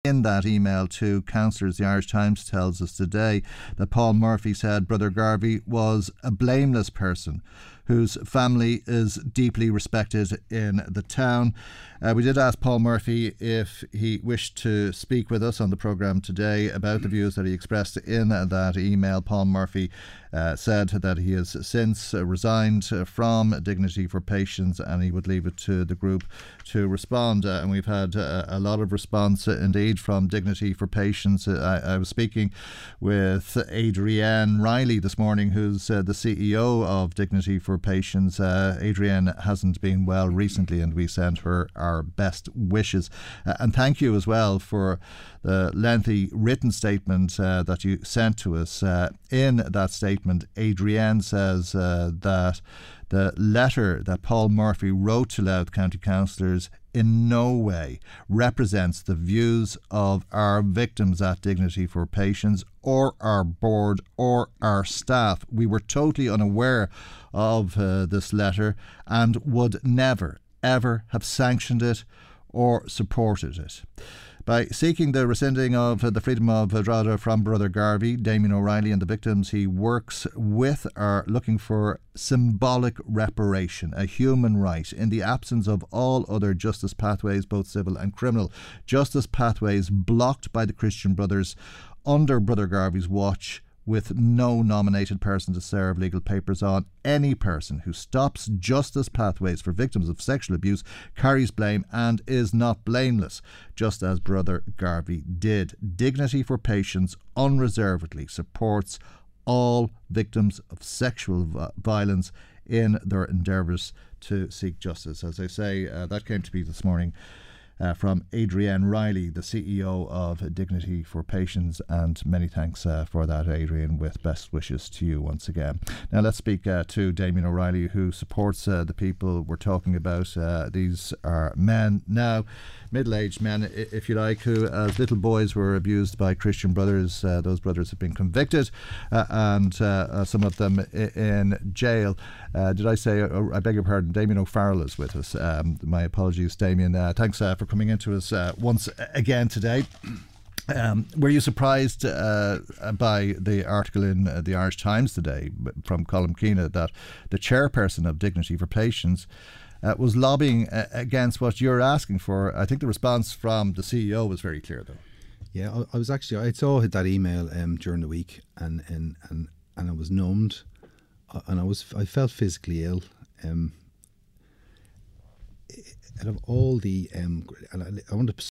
In that email to councillors, the Irish Times tells us today that Paul Murphy said Brother Garvey was a blameless person whose family is deeply respected in the town. We did ask Paul Murphy if he wished to speak with us on the programme today about the views that he expressed in that email. Paul Murphy said that he has since resigned from Dignity for Patients and he would leave it to the group to respond. And we've had a lot of response indeed from Dignity for Patients. I was speaking with Adrienne Riley this morning, who's the CEO of Dignity for Patients. Adrienne hasn't been well recently and we send her our best wishes. And thank you as well for the lengthy written statement that you sent to us. In that statement, Adrienne says that the letter that Paul Murphy wrote to Louth County councillors in no way represents the views of our victims at Dignity for Patients or our board or our staff. We were totally unaware of this letter and would never, ever have sanctioned it or supported it. By seeking the rescinding of the freedom of Drogheda from Brother Garvey, Damien O'Reilly and the victims he works with are looking for symbolic reparation, a human right, in the absence of all other justice pathways, both civil and criminal. Justice pathways blocked by the Christian Brothers under Brother Garvey's watch, with no nominated person to serve legal papers on. Any person who stops justice pathways for victims of sexual abuse carries blame and is not blameless, just as Brother Garvey did. Dignity for Patients unreservedly supports all victims of sexual violence in their endeavours to seek justice. As I say, that came to me this morning from Adrienne Riley, the CEO of Dignity for Patients, and many thanks for that, Adrienne, with best wishes to you once again. Now let's speak to Damien O'Reilly, who supports the people we're talking about. These are men now, middle-aged men, if you like, who as little boys were abused by Christian Brothers. Those brothers have been convicted and some of them in jail. Did I say, I beg your pardon, Damien O'Farrell is with us. My apologies, Damien. Thanks for coming into us once again today. Were you surprised by the article in the Irish Times today from Colm Keena that the chairperson of Dignity for Patients was lobbying against what you're asking for? I think the response from the CEO was very clear, though. Yeah, I saw that email during the week, and I was numbed, and I felt physically ill. Out of all the, and I want to